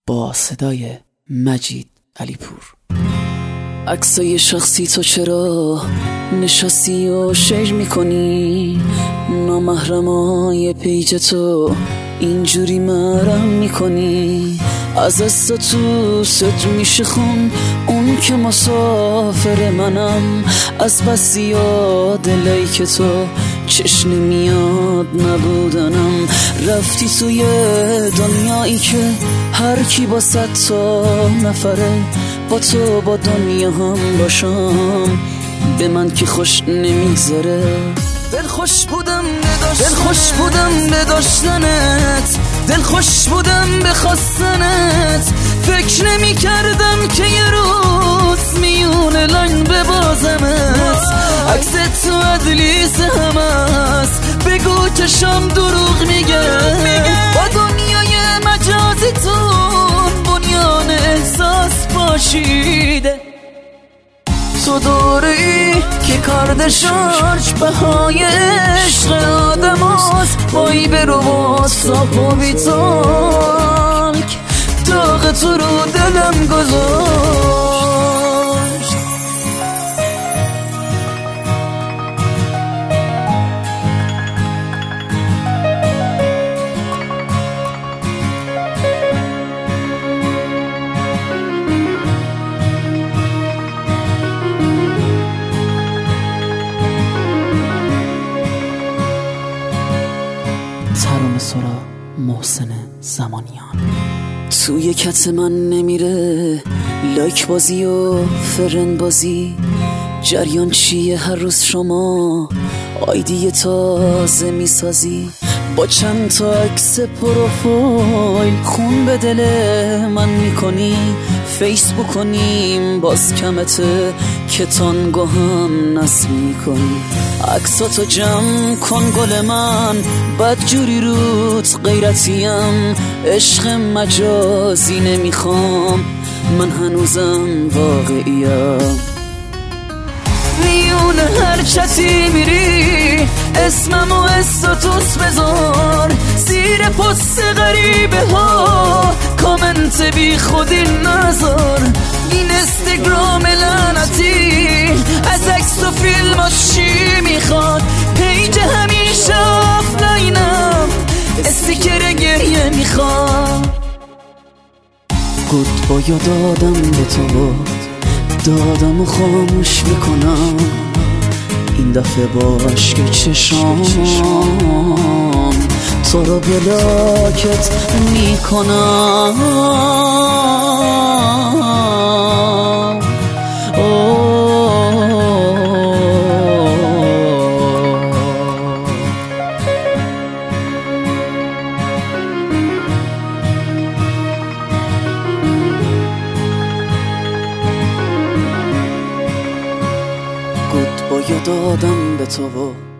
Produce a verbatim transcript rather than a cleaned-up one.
با صدای مجید علیپور. عکسای شخصی تو چرا نشستی و شیر میکنی؟ نامحرمای پیج تو اینجوری مرم میکنی. از دست تو ست میشه خون اون که مسافر منم. از بس زیاد لایک تو چشم میاد نبودنم. رفتی توی دنیایی که هر کی با صد تا نفره. با تو با دنیا هم باشم به من که خوش نمیگذره. دل خوش بودم دل خوش بودم به داشتنت. دل خوش بودم به خواستنت. فکر نمی کردم که یه روز میون لاین ببازمت. عکس تو ادلیس هم است بگو که شام دروغ میگه. با دنیای مجازیتون بنیان احساس باشیده. تو دوره‌ای که کارد شارژ بهای عشق آدم هست. بایی برو با صاف و بیتالک داغ تو رو دلم گذاشت. ترانه سرا محسن زمانیان. توی کت من نمیره لایک بازی و فرند بازی. جریان چیه هر روز شما آیدی تازه میسازی؟ با چند تا عکس پروفایل خون به دل من میکنی. فیسبوک کنیم باز کمته که تانگو هم نصب میکنی. عکساتو جمع کن گل من بد جوری روت غیرتیم. عشق مجازی نمیخوام من هنوزم واقعیم. میون هر چتی میری اسمم و استاتوس بذار. زیر پست غریبه ها کامنت بی خودی نذار. این اینستاگرام لعنتی از عکس و فیلماش چی میخواد؟ پیج همیشه آفلاینم استیکر گریه میخواد. گود بایا دادم به تو بود دادم و خاموش میکنم. این دفعه با عشق چشام تو رو بلاکت میکنم. گود بایا دادم به تو